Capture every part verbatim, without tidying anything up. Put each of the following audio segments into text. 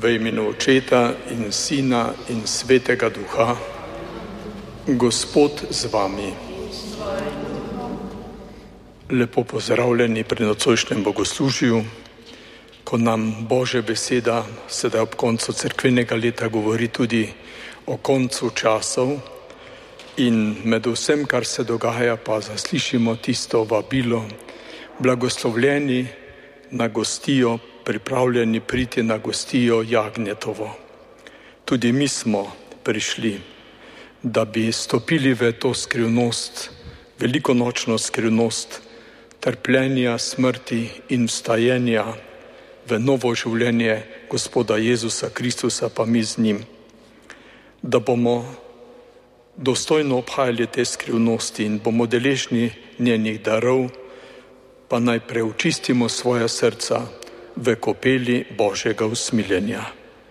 V imenu Očeta in Sina in Svetega Duha. Gospod z vami. Lepo pozdravljeni pri nocojšnjem bogoslužju, ko nam Božja beseda sedaj ob koncu cerkvenega leta govori tudi o koncu časov in med vsem, kar se dogaja, pa zaslišimo tisto vabilo, blagoslovljeni na gostijo, pripravljeni priti na gostijo Jagnjetovo. Tudi mi smo prišli, da bi stopili v to skrivnost, velikonočno skrivnost trpljenja, smrti in vstajenja v novo življenje Gospoda Jezusa Kristusa, pa mi z njim. Da bomo dostojno obhajali te skrivnosti in bomo deležni njenih darov, pa najprej očistimo svoja srca v kopeli Božjega usmiljenja.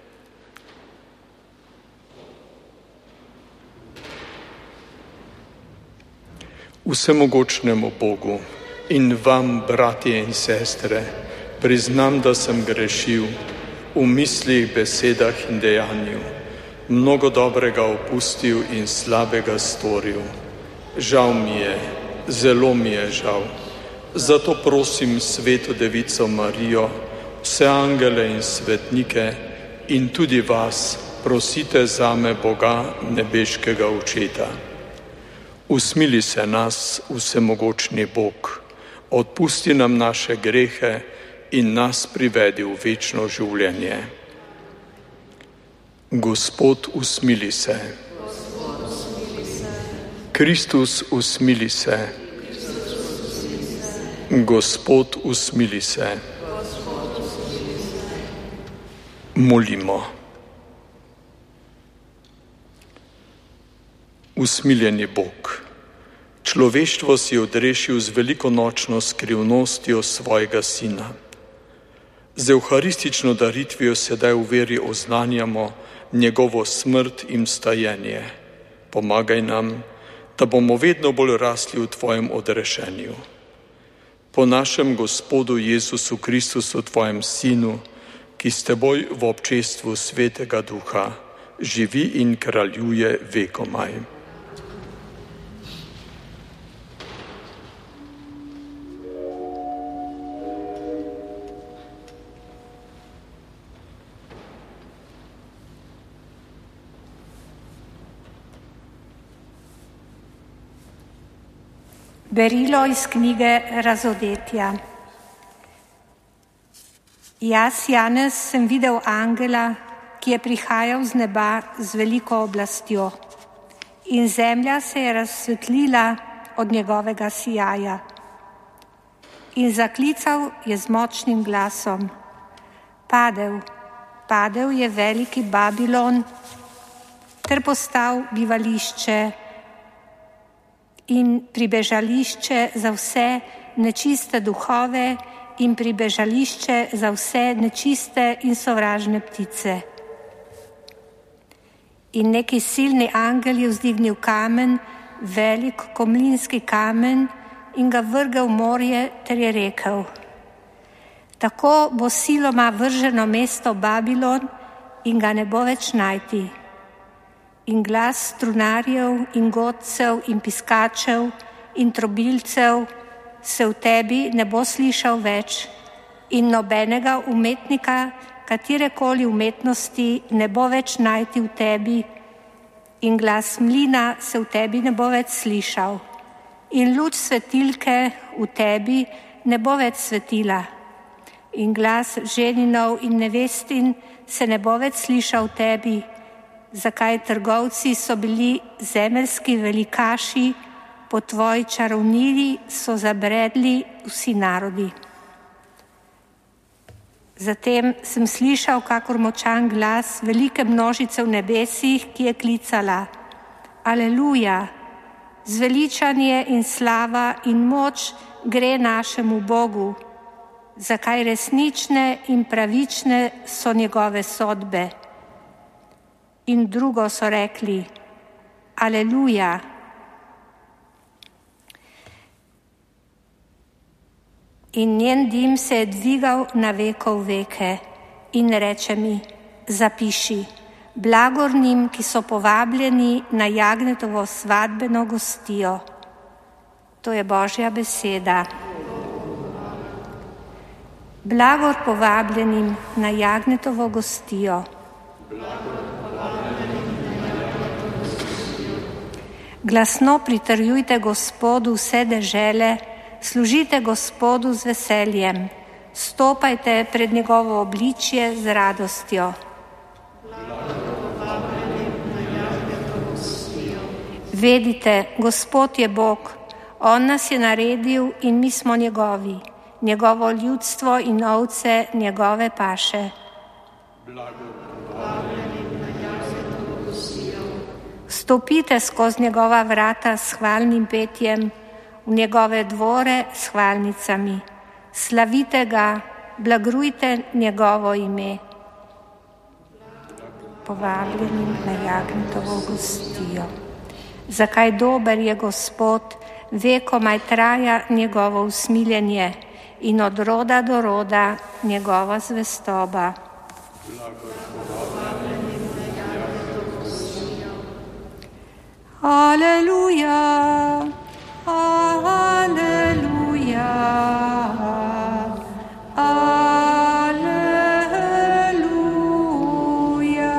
Vsemogočnemu Bogu in vam, bratje in sestre, priznam, da sem grešil v mislih, besedah in dejanju, mnogo dobrega opustil in slabega storil. Žal mi je, zelo mi je žal. Zato prosim Sveto Devico Marijo, vse angele in svetnike in tudi vas, prosite zame Boga, nebeškega Očeta. Usmili se nas, vsemogočni Bog, odpusti nam naše grehe in nas privedi v večno življenje. Gospod, usmili se. Kristus, usmili se. Gospod, usmili se. Molimo. Usmiljeni Bog, človeštvo si odrešil z velikonočno skrivnostjo svojega Sina. Z evharistično daritvijo sedaj v veri oznanjamo njegovo smrt in vstajenje. Pomagaj nam, da bomo vedno bolj rasli v tvojem odrešenju. Po našem Gospodu Jezusu Kristusu, tvojem Sinu, ki s teboj v občestvu Svetega Duha živi in kraljuje vekomaj. Berilo iz knjige Razodetja. Jaz, Janez, sem videl angela, ki je prihajal z neba z veliko oblastjo, in zemlja se je razsvetlila od njegovega sijaja. In zaklical je z močnim glasom: Padel, padel je veliki Babilon, ter postal bivališče in pribežališče za vse nečiste duhove in pribežališče za vse nečiste in sovražne ptice. In neki silni angel je vzdignil kamen, velik komlinski kamen, in ga vrgel v morje, ter je rekel: Tako bo siloma vrženo mesto Babilon in ga ne bo več najti. In glas strunarjev in godcev in piskačev in trobilcev se v tebi ne bo slišal več in nobenega umetnika katerekoli umetnosti ne bo več najti v tebi in glas mlina se v tebi ne bo več slišal in luč svetilke v tebi ne bo več svetila in glas ženinov in nevestin se ne bo več slišal v tebi, zakaj trgovci so bili zemeljski velikaši, po tvoji čarovniji so zabredli vsi narodi. Zatem sem slišal kakor močan glas velike množice v nebesih, ki je klicala: Aleluja, zveličanje in slava in moč gre našemu Bogu, zakaj resnične in pravične so njegove sodbe. In drugo so rekli: Aleluja. In njen dim se je dvigal na vekov veke in reče mi: zapiši: blagor njim, ki so povabljeni na Jagnjetovo svadbeno gostijo. To je Božja beseda. Blagor povabljenim na Jagnjetovo gostijo. Glasno pritrjujte Gospodu vse dežele, služite Gospodu z veseljem, stopajte pred njegovo obličje z radostjo. Vedite, Gospod je Bog, On nas je naredil in mi smo njegovi, njegovo ljudstvo in ovce njegove paše. Stopite skozi njegova vrata s hvalnim petjem, v njegove dvore s hvalnicami. Slavite ga, blagrujte njegovo ime. Povabljenim na Jagnjetovo gostijo. Zakaj dober je Gospod, vekomaj traja njegovo usmiljenje in od roda do roda njegova zvestoba. Aleluja, aleluja, aleluja.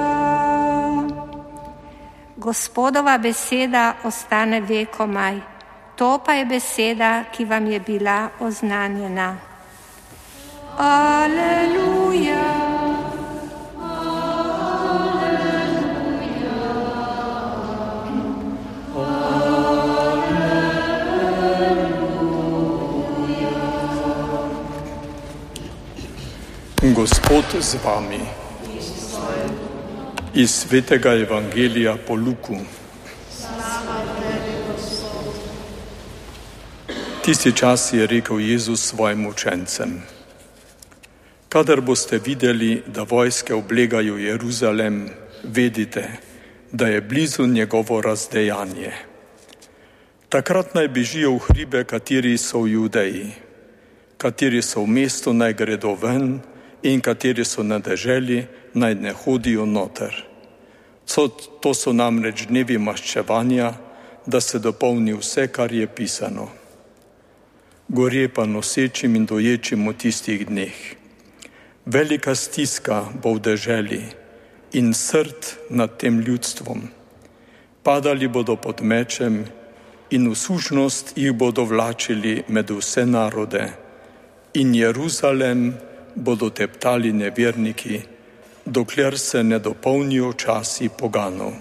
Gospodova beseda ostane vekomaj, to pa je beseda, ki vam je bila oznanjena. Aleluja. Gospod z vami. Iz svetega Evangelija po Luku. Tisti čas je rekel Jezus svojim učencem: kadar boste videli, da vojske oblegajo Jeruzalem, vedite, da je blizu njegovo razdejanje. Takrat naj bežijo v hribe, kateri so v Judeji, kateri so v mestu, naj gredo ven, in kateri so na deželi, naj ne hodijo noter. So, to so namreč dnevi maščevanja, da se dopolni vse, kar je pisano. Gorje pa nosečim in doječim v tistih dneh. Velika stiska bo v deželi in srd nad tem ljudstvom. Padali bodo pod mečem in v sužnost jih bodo vlačili med vse narode in Jeruzalem bodo teptali neverniki, dokler se ne dopolnijo časi poganov.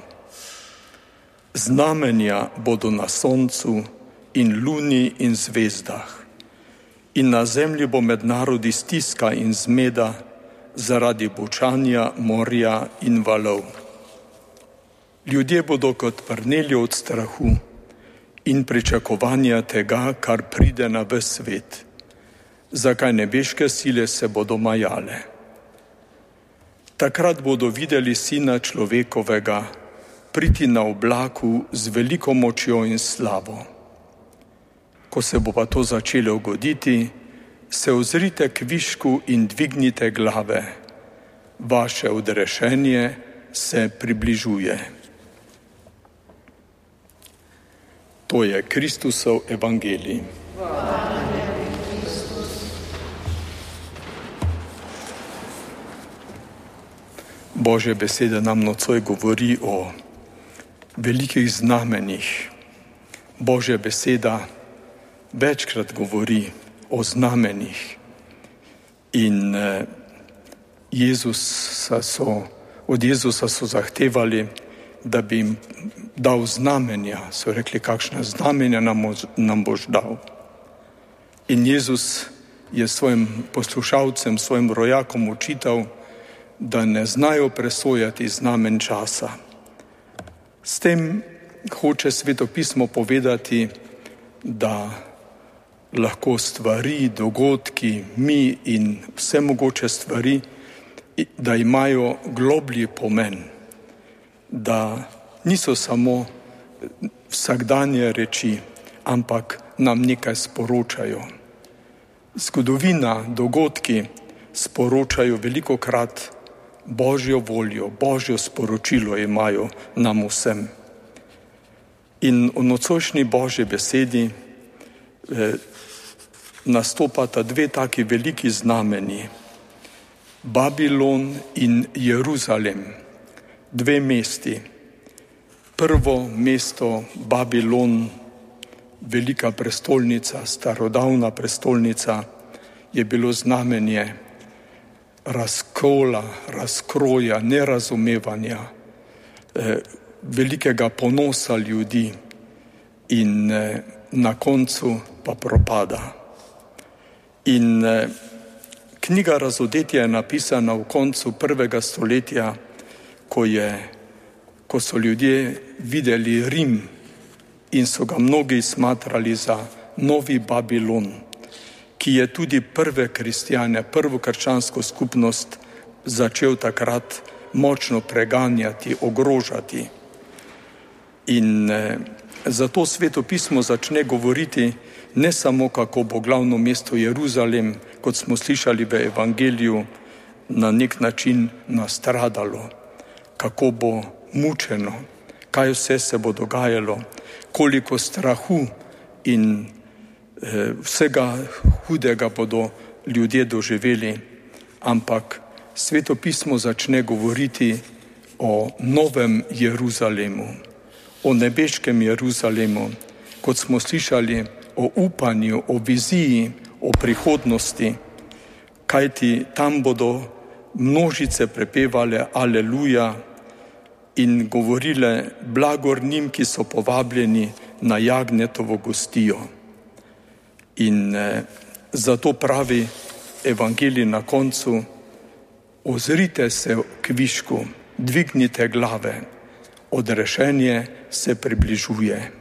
Znamenja bodo na soncu in luni in zvezdah, in na zemlji bo med narodi stiska in zmeda zaradi bučanja morja in valov. Ljudje bodo kot prneli od strahu in pričakovanja tega, kar pride na ves svet. Zakaj nebeške sile se bodo majale. Takrat bodo videli Sina človekovega priti na oblaku z veliko močjo in slavo. Ko se bo pa to začelo goditi, se ozrite k višku in dvignite glave. Vaše odrešenje se približuje. To je Kristusov evangelij. Božja beseda nam nocoj govori o velikih znamenjih. Božja beseda večkrat govori o znamenjih. In Jezusa so, od Jezusa so zahtevali, da bi jim dal znamenja. So rekli, kakšna znamenja nam, nam boš dal. In Jezus je svojim poslušalcem, svojim rojakom očital, da ne znajo presojati znamen časa. S tem hoče Sveto pismo povedati, da lahko stvari, dogodki, mi in vse mogoče stvari, da imajo globlji pomen, da niso samo vsakdanje reči, ampak nam nekaj sporočajo. Zgodovina, dogodki sporočajo velikokrat Božjo voljo, Božjo sporočilo imajo nam vsem. In v nocojšnji Božji besedi eh, nastopata dve taki veliki znamenji. Babilon in Jeruzalem, dve mesti. Prvo mesto Babilon, velika prestolnica, starodavna prestolnica, je bilo znamenje razkola, razkroja, nerazumevanja, eh, velikega ponosa ljudi in eh, na koncu pa propada. In eh, knjiga Razodetja je napisana v koncu prvega stoletja, ko, je, ko so ljudje videli Rim in so ga mnogi smatrali za novi Babilon, ki je tudi prve kristjane, prvo krščansko skupnost začel takrat močno preganjati, ogrožati. In eh, zato Sveto pismo začne govoriti ne samo, kako bo glavno mesto Jeruzalem, kot smo slišali v evangeliju, na nek način nastradalo, kako bo mučeno, kaj vse se bo dogajalo, koliko strahu in eh, vsega hudega bodo ljudje doživeli, ampak Sveto pismo začne govoriti o novem Jeruzalemu, o nebeškem Jeruzalemu, kot smo slišali, o upanju, o viziji, o prihodnosti, kajti tam bodo množice prepevale aleluja in govorile blagor njim, ki so povabljeni na jagnjetovo gostijo. In eh, zato pravi evangelij na koncu: ozrite se k višku, dvignite glave, odrešenje se približuje.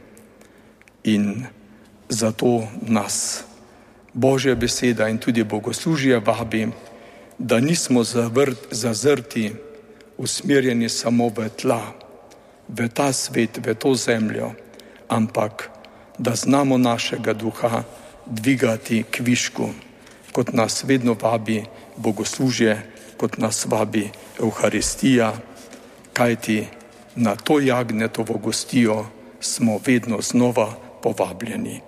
In zato nas Božja beseda in tudi bogoslužje vabi, da nismo zavrt, zazrti, usmerjeni samo v tla, v ta svet, v to zemljo, ampak da znamo našega duha dvigati k višku, kot nas vedno vabi bogoslužje, kot nas vabi Evharistija, kajti na to jagnjetovo gostijo smo vedno znova povabljeni.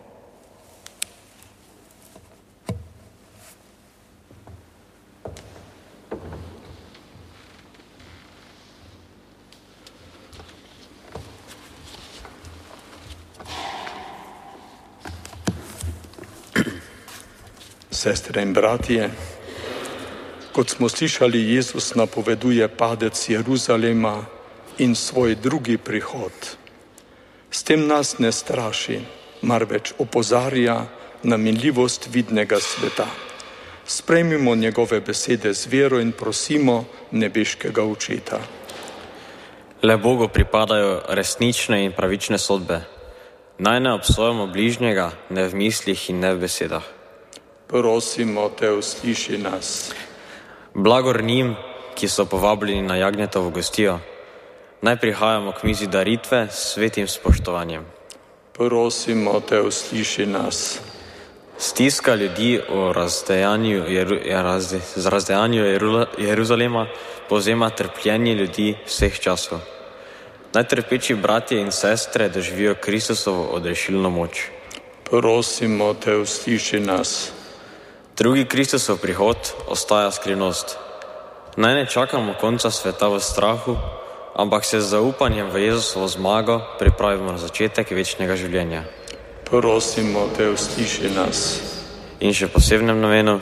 Sestre in bratje, kot smo slišali, Jezus napoveduje padec Jeruzalema in svoj drugi prihod. S tem nas ne straši, marveč opozarja na minljivost vidnega sveta. Sprejmimo njegove besede z vero in prosimo nebeškega Očeta. Le Bogu pripadajo resnične in pravične sodbe. Naj ne obsojamo bližnjega, ne v mislih in ne v besedah. Prosimo te, usliši nas. Blagor njim, ki so povabljeni na jagnjetovo gostijo. Naj prihajamo k mizi daritve s svetim spoštovanjem. Prosimo te, usliši nas. Stiska ljudi o razdejanju, Jeru, razde, z razdejanju Jeru, Jeruzalema povzema trpljenje ljudi vseh časov. Naj trpeči bratje in sestre doživijo Kristusovo odrešilno moč. Prosimo te, usliši nas. Drugi Kristusov prihod ostaja skrivnost. Naj ne čakamo konca sveta v strahu, ampak se z zaupanjem v Jezusovo zmago pripravimo na začetek večnega življenja. Prosimo te, usliši nas. In še posebnem namenu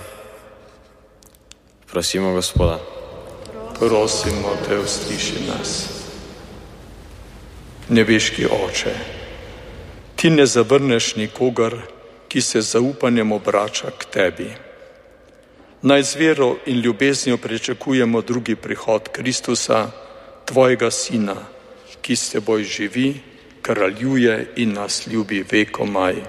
prosimo Gospoda. Prosimo te, usliši nas. Nebeški Oče, ti ne zavrneš nikogar, ki se z zaupanjem obrača k tebi. Naj z vero in ljubeznijo pričakujemo drugi prihod Kristusa, tvojega Sina, ki s teboj živi, kraljuje in nas ljubi vekomaj.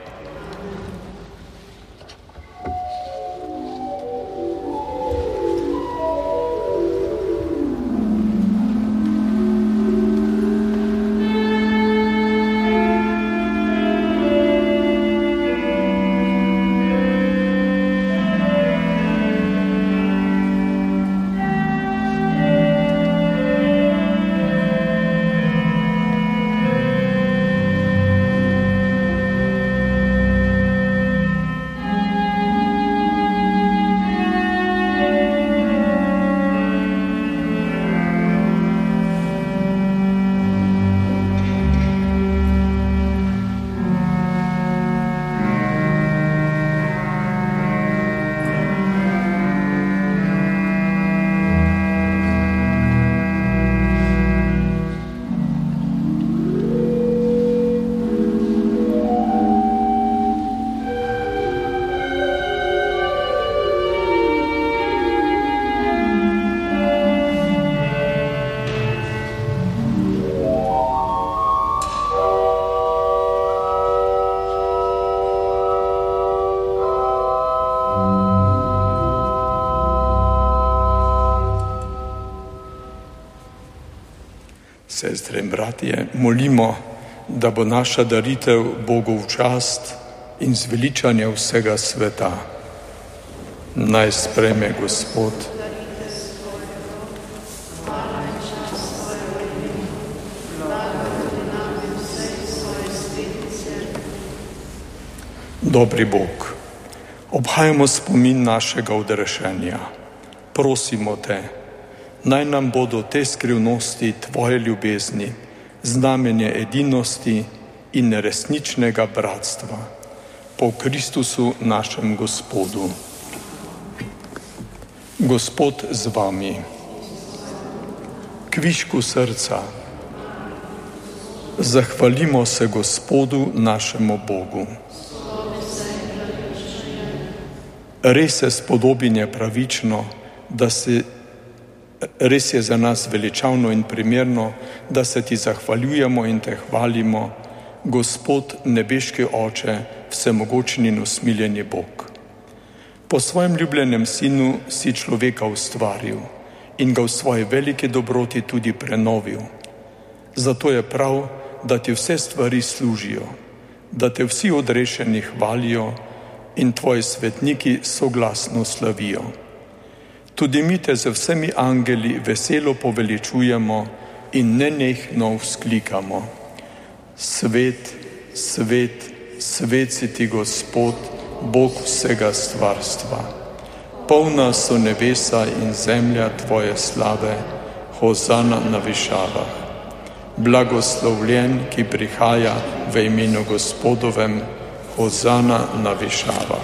sestre in bratje, molimo, da bo naša daritev Bogu v čast in zveličanje vsega sveta. Naj sprejme Gospod. Dobri Bog, obhajamo spomin našega odrešenja. Prosimo te, naj nam bodo te skrivnosti tvoje ljubezni, znamenje edinosti in resničnega bratstva. Po Kristusu našem Gospodu. Gospod z vami. Kvišku srca. Zahvalimo se Gospodu našemu Bogu. Res je spodobinje pravično, da se, res je za nas veličavno in primerno, da se ti zahvaljujemo in te hvalimo, Gospod nebeški Oče, vsemogočni in usmiljeni Bog. Po svojem ljubljenem sinu si človeka ustvaril in ga v svoji veliki dobroti tudi prenovil. Zato je prav, da ti vse stvari služijo, da te vsi odrešeni hvalijo in tvoji svetniki soglasno slavijo. Tudi mi te z vsemi angeli veselo poveličujemo in nenehno vzklikamo. Svet, svet, svet si ti Gospod, Bog vsega stvarstva. Polna so nebesa in zemlja tvoje slave, hozana na višavah. Blagoslovljen, ki prihaja v imenu Gospodovem, hozana na višavah.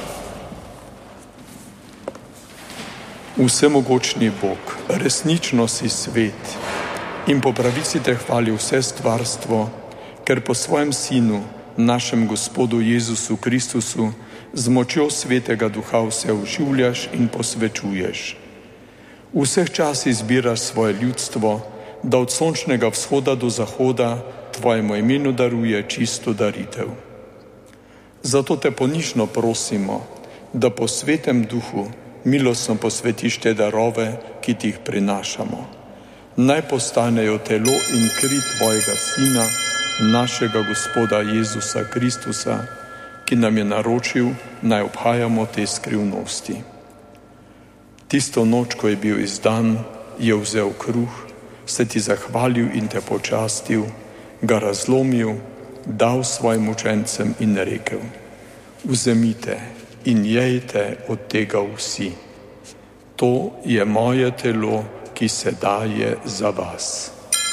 Vsemogočni Bog, resnično si svet in po pravici te hvali vse stvarstvo, ker po svojem Sinu, našem Gospodu Jezusu Kristusu, z močjo Svetega Duha vse oživljaš in posvečuješ. V vseh časih zbiraš svoje ljudstvo, da od sončnega vzhoda do zahoda tvojemu imenu daruje čisto daritev. Zato te ponižno prosimo, da po Svetem Duhu milostno posvetiš te darove, ki ti jih prinašamo. Naj postanejo telo in kri tvojega Sina, našega Gospoda Jezusa Kristusa, ki nam je naročil, naj obhajamo te skrivnosti. Tisto noč, ko je bil izdan, je vzel kruh, se ti zahvalil in te počastil, ga razlomil, dal svojim učencem in rekel: vzemite in jejte od tega vsi. To je moje telo, ki se daje za vas.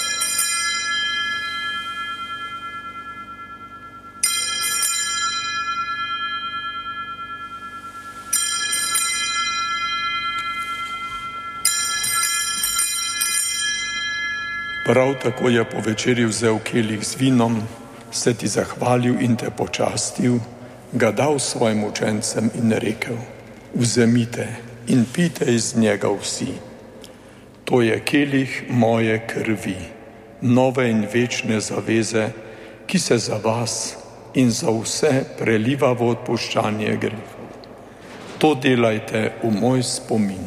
Prav tako je po večerji vzel kelih z vinom, se ti zahvalil in te počastil, ga dal svojim učencem in rekel: vzemite in pijte iz njega vsi. To je kelih moje krvi, nove in večne zaveze, ki se za vas in za vse preliva v odpuščanje grehov. To delajte v moj spomin.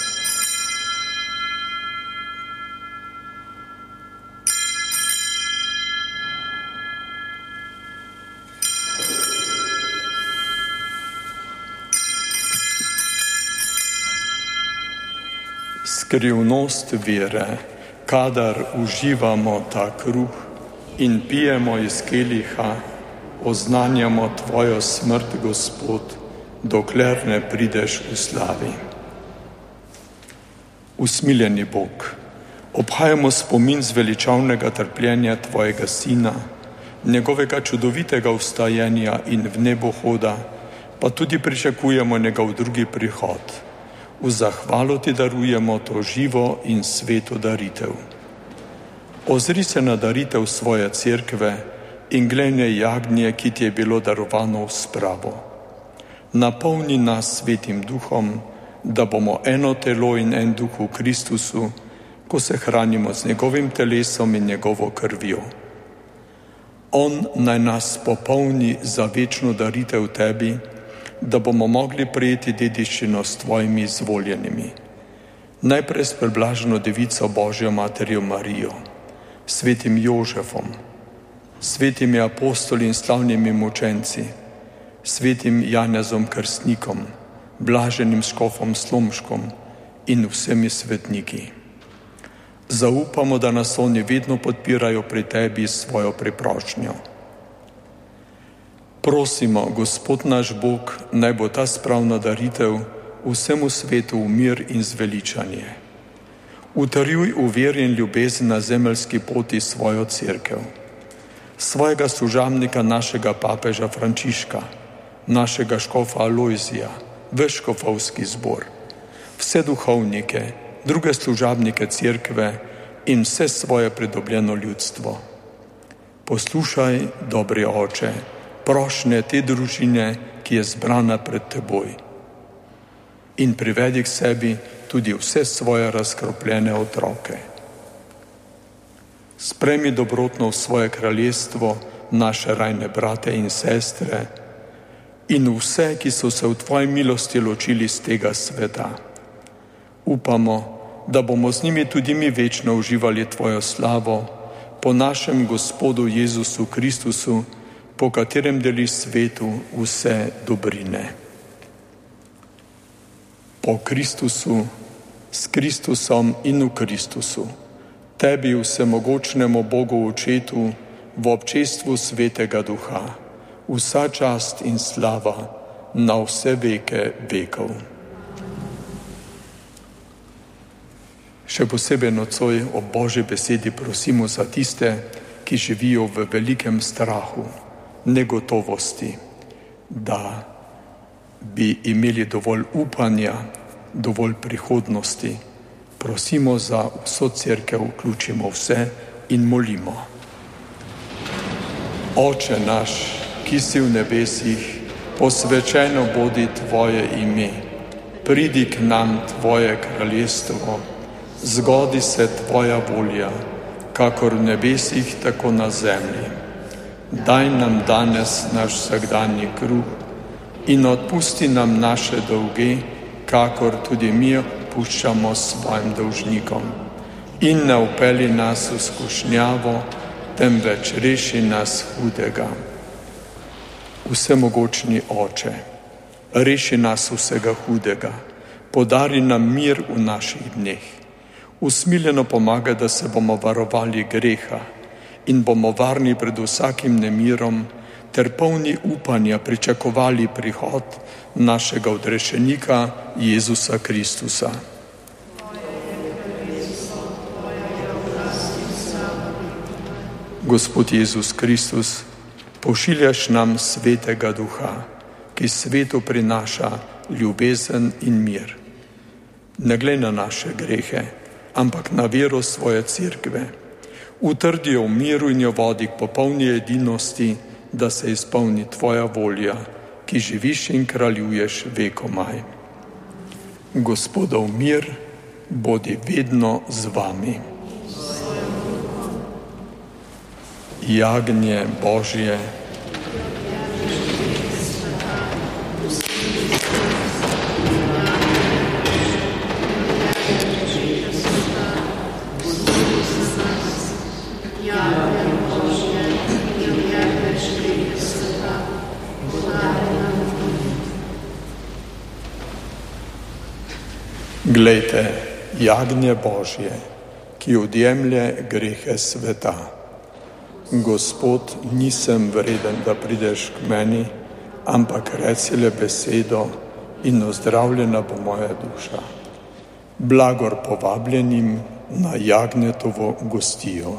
Skrivnost vere, kadar uživamo ta kruh in pijemo iz keliha, oznanjamo tvojo smrt, Gospod, dokler ne prideš v slavi. Usmiljeni Bog, obhajamo spomin zveličavnega trpljenja tvojega Sina, njegovega čudovitega vstajenja in v nebohoda, pa tudi pričakujemo njegov drugi prihod. V zahvalo ti darujemo to živo in sveto daritev. Ozri se na daritev svoje cerkve in gledaj jagnje, ki ti je bilo darovano v spravo. Napolni nas svetim duhom, da bomo eno telo in en duh v Kristusu, ko se hranimo z njegovim telesom in njegovo krvjo. On naj nas popolni za večno daritev tebi, da bomo mogli prejeti dediščino s tvojimi izvoljenimi. Najprej s preblaženo devico Božjo materjo Marijo, svetim Jožefom, svetimi apostoli in slavnimi mučenci, svetim Janezom Krstnikom, blaženim škofom Slomškom in vsemi svetniki. Zaupamo, da nas oni vedno podpirajo pri tebi s svojo priprošnjo. Prosimo, Gospod naš Bog, naj bo ta spravna daritev vsemu svetu v mir in zveličanje. Utrjuj v veri in ljubezni na zemeljski poti svojo cerkev, svojega služabnika, našega papeža Frančiška, našega škofa Alojzija, ves škofovski zbor, vse duhovnike, druge služabnike cerkve in vse svoje pridobljeno ljudstvo. Poslušaj, dobri Oče, prošnje te družine, ki je zbrana pred teboj, in privedi k sebi tudi vse svoje razkropljene otroke. Sprejmi dobrotno v svoje kraljestvo naše rajne brate in sestre in vse, ki so se v tvoji milosti ločili z tega sveta. Upamo, da bomo z njimi tudi mi večno uživali tvojo slavo po našem Gospodu Jezusu Kristusu, po katerem deliš svetu vse dobrine. Po Kristusu, s Kristusom in v Kristusu, tebi vsemogočnemu Bogu Očetu, v občestvu Svetega Duha, vsa čast in slava na vse veke vekov. Še posebej nocoj o Božji besedi prosimo za tiste, ki živijo v velikem strahu, negotovosti, da bi imeli dovolj upanja, dovolj prihodnosti. Prosimo za vso cerkev, vključimo vse in molimo. Oče naš, ki si v nebesih, posvečeno bodi tvoje ime, pridi k nam tvoje kraljestvo, zgodi se tvoja volja, kakor v nebesih, tako na zemlji. Daj nam danes naš vsakdanji kruh in odpusti nam naše dolge, kakor tudi mi odpuščamo svojim dolžnikom. In ne vpelji nas v skušnjavo, temveč reši nas hudega. Vsemogočni Oče, reši nas vsega hudega, podari nam mir v naših dneh. Usmiljeno pomaga, da se bomo varovali greha in bomo varni pred vsakim nemirom ter polni upanja pričakovali prihod našega odrešenika Jezusa Kristusa. Gospod Jezus Kristus, pošiljaš nam Svetega Duha, ki svetu prinaša ljubezen in mir. Ne glej na naše grehe, ampak na vero svoje cerkve. Utrdi jo v miru in jo vodi k popolni edinosti, da se izpolni tvoja volja, ki živiš in kraljuješ vekomaj. Gospodov mir bodi vedno z vami. Jagnje Božje, glejte, jagnje Božje, ki odjemlje grehe sveta. Gospod, nisem vreden, da prideš k meni, ampak reci le besedo in ozdravljena bo moja duša. Blagor povabljenim na jagnjetovo gostijo.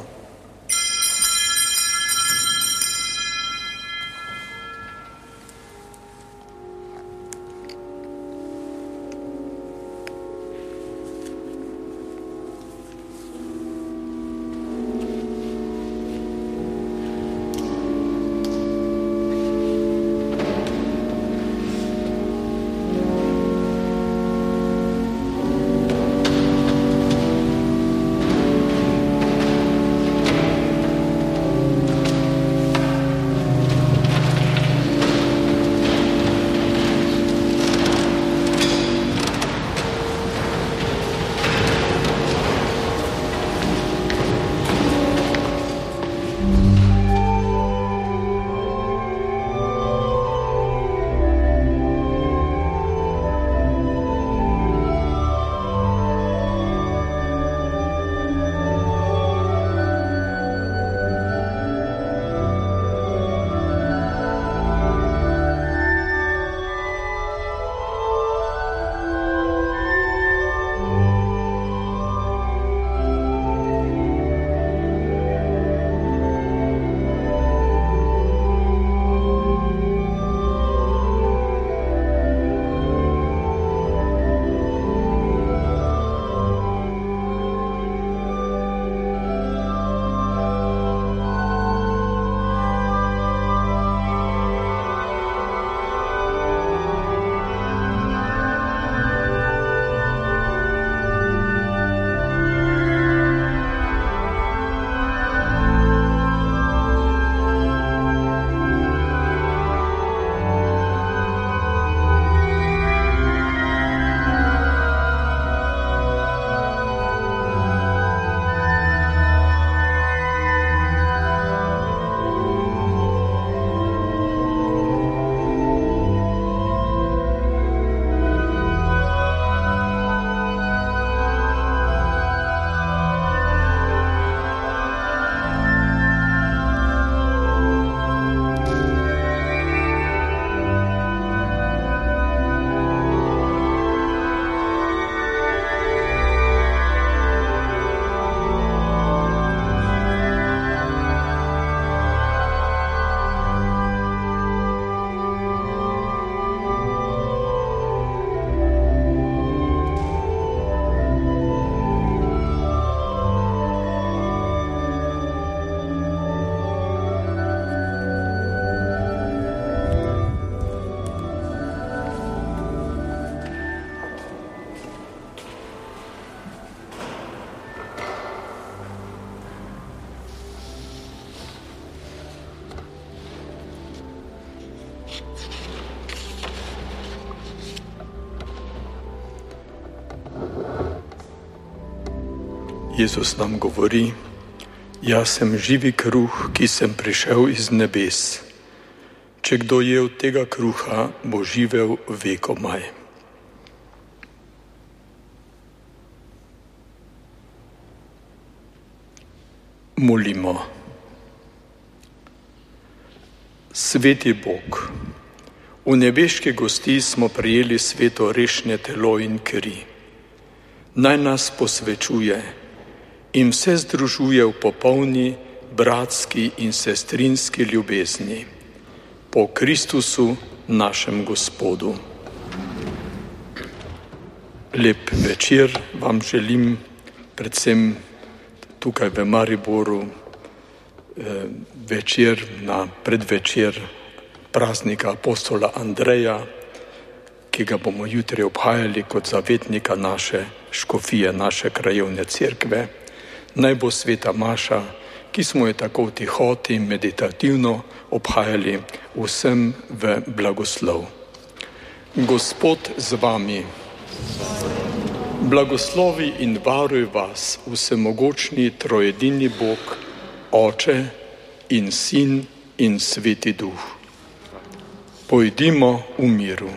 Jezus nam govori: jaz sem živi kruh, ki sem prišel iz nebes. Če kdo je od tega kruha, bo živel vekomaj. Molimo. Sveti Bog, v nebeške gosti smo prijeli sveto rešnje telo in kri. Naj nas posvečuje in vse združuje v popolni bratski in sestrinski ljubezni. Po Kristusu, našem Gospodu. Lep večer vam želim, predvsem tukaj v Mariboru, večer na predvečer praznika apostola Andreja, ki ga bomo jutri obhajali kot zavetnika naše škofije, naše krajevne cerkve. Naj bo sveta maša, ki smo jo tako v tihoti meditativno obhajali, vsem v blagoslov. Gospod z vami, blagoslovi in varuj vas vsemogočni trojedini Bog, Oče in Sin in Sveti Duh. Pojdimo v miru.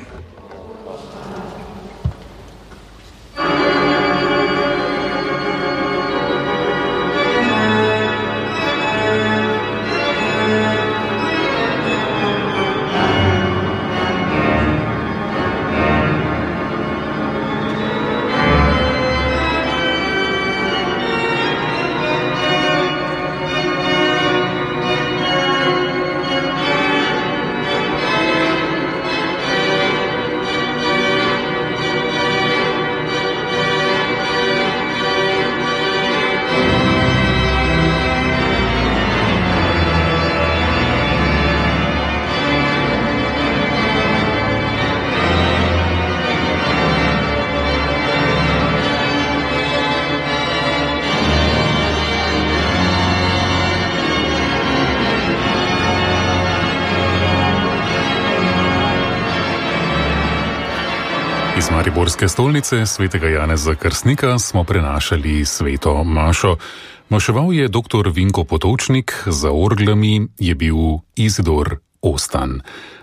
Iz mariborske stolnice svetega Janeza Krstnika smo prenašali sveto mašo. Maševal je doktor Vinko Potočnik, za orglami je bil Izidor Ostan.